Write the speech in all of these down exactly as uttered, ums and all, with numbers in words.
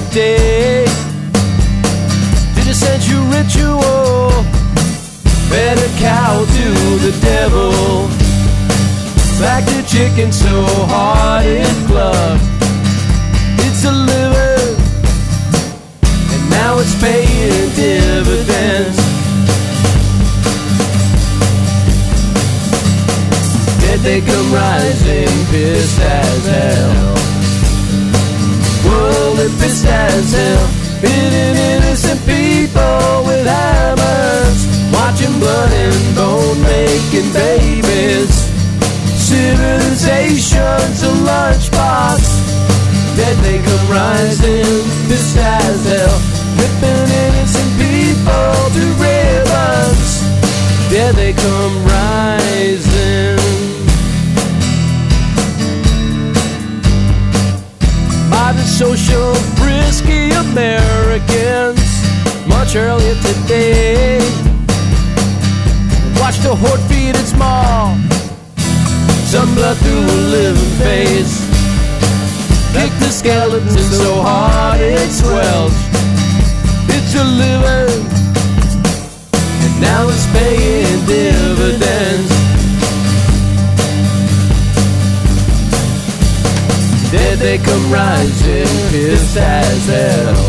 today. Did a century ritual, fed a cow to the devil, back the chicken so hard it clubbed it's a liver, and now it's paying dividends. Dead they come rising, pissed as hell. World is pissed as hell, hitting innocent people with hammers, watching blood and bone making babies. Civilization's a lunchbox. Dead they come rising, pissed as hell, ripping innocent people to ribbons. Dead they come rising. By the social frisky Americans, much earlier today, watched a horde feed its maw, some blood through a living face, kicked the skeleton so hard it swells it's a liver, and now it's paying dividends. Dead they come rising, pissed as hell.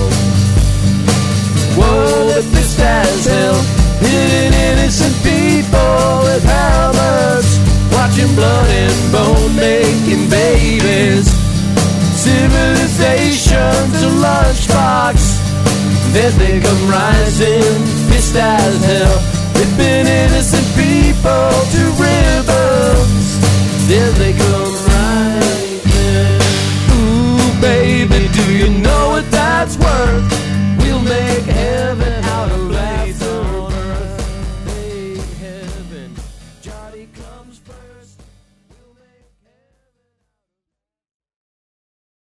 Whoa, they're pissed as hell, hitting innocent people with hammers, watching blood and bone making babies. Civilization's a lunchbox. Dead they come rising, pissed as hell, ripping innocent people to